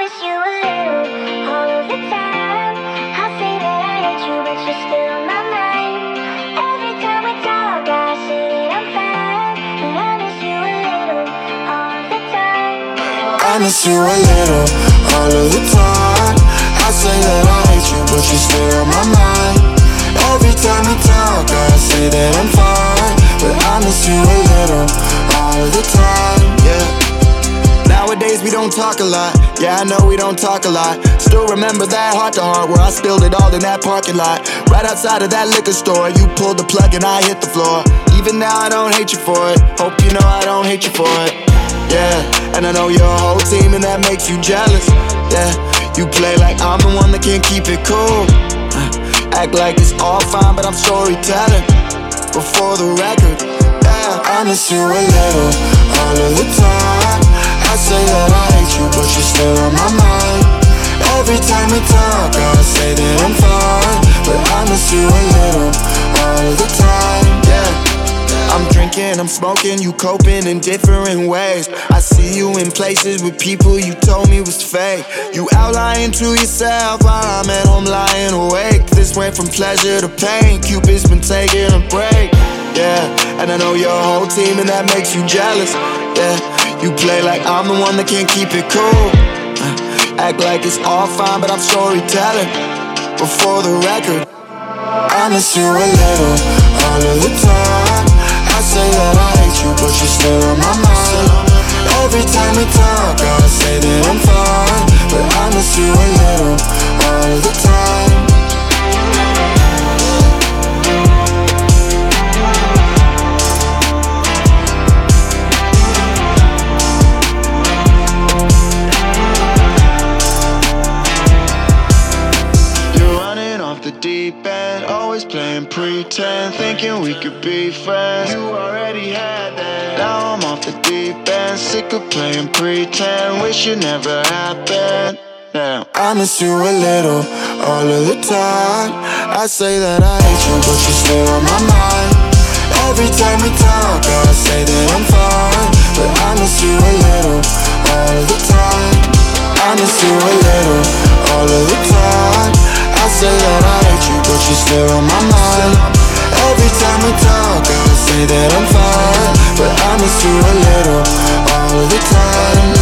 miss you a little, all of the time. I say that I hate you, but you're still on my mind. Every time we talk, I say that I'm fine, but I miss you a little, all of the time. I miss you a little, all of the time. I say that I hate you, but you're still on my mind. Every time we talk, I say that I'm fine, but I miss you a little, all of the time, yeah. Nowadays we don't talk a lot, yeah I know we don't talk a lot. Still remember that heart to heart where I spilled it all in that parking lot. Right outside of that liquor store, you pulled the plug and I hit the floor. Even now I don't hate you for it, hope you know I don't hate you for it. Yeah, and I know your whole team and that makes you jealous. Yeah, you play like I'm the one that can't keep it cool. Act like it's all fine, but I'm storytelling before the record. Yeah, I miss you a little, all of the time. I say that I hate you, but you're still on my mind. Every time we talk, I say that I'm fine, but I miss you a little, all of the time. Yeah. I'm drinking, I'm smoking, you coping in different ways. I see you in places with people you told me was fake. You out lying to yourself while I'm at home lying awake. This went from pleasure to pain, Cupid's been taking a break. Yeah, and I know your whole team and that makes you jealous. Yeah, you play like I'm the one that can't keep it cool. Act like it's all fine, but I'm storytelling before the record. I miss you a little, all of the time. I say that I hate you, but you're still on my mind. Every time we talk, I say that I'm fine, but I miss you a little, all of the time. You're running off the deep end, always playing pretend, thinking we could be friends. You already had that. Now I'm off the deep end, sick of playing pretend, wish it never happened. Now I miss you a little, all of the time. I say that I hate you, but you're still on my mind. Every time we talk, I say that I'm fine, but I miss you a little, all of the time. I miss you a little, all of the time. I say that I hate you, but you're still on my mind. Every time we talk, I say that I'm fine, but I miss you a little, all of the time.